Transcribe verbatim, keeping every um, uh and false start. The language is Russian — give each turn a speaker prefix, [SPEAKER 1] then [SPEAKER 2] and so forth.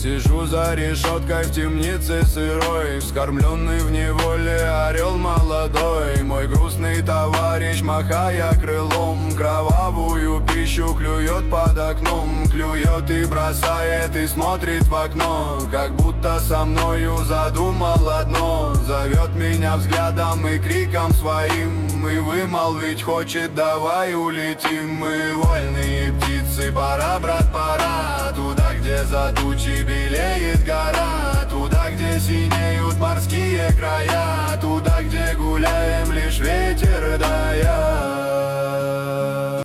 [SPEAKER 1] Сижу за решеткой в темнице сырой, вскормленный в неволе орел молодой. Мой грустный товарищ, махая крылом, кровавую пищу клюет под окном. Клюет и бросает, и смотрит в окно, как будто со мною задумал одно. Зовет меня взглядом и криком своим, и вымолвить хочет: давай улетим. Мы вольные птицы, пора, брат, пора, туда, где за тучи белеет гора, туда, где синеют морские края, туда, где гуляем, лишь ветер да я.